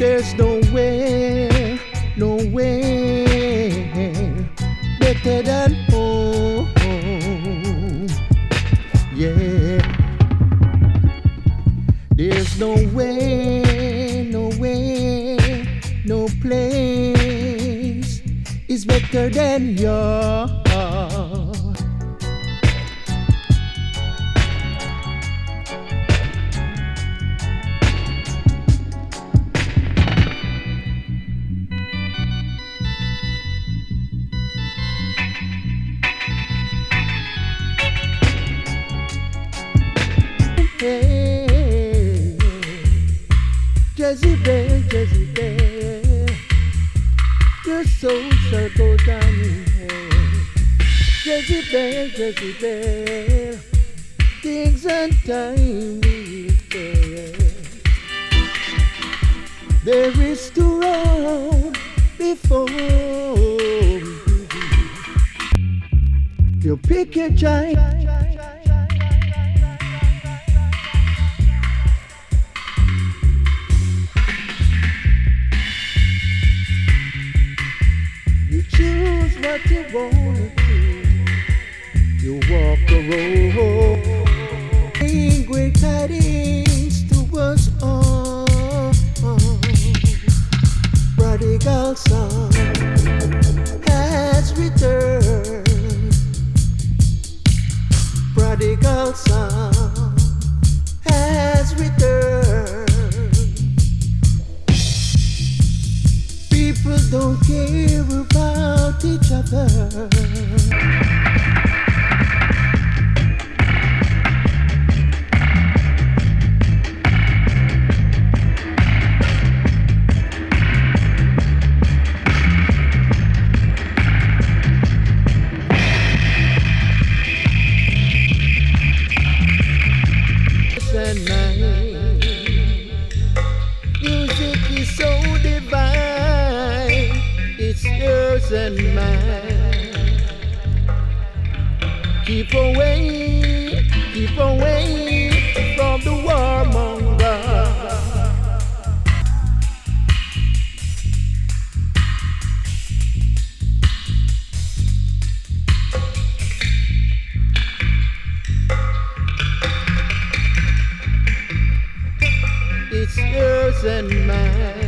There's no way better than home. Yeah. There's no way, no place is better than yours. Hey, Jezebel, your soul shall go down in hell. Jezebel, things and time will fail. There is to run before you pick your giant. Choose what you wanna do. You walk the road. Bring great tidings to us all. Prodigal son has returned. Prodigal son has returned. People don't care about each other. And mine, music is so divine. It's yours and mine. Keep away from the warmonger. It's yours and mine.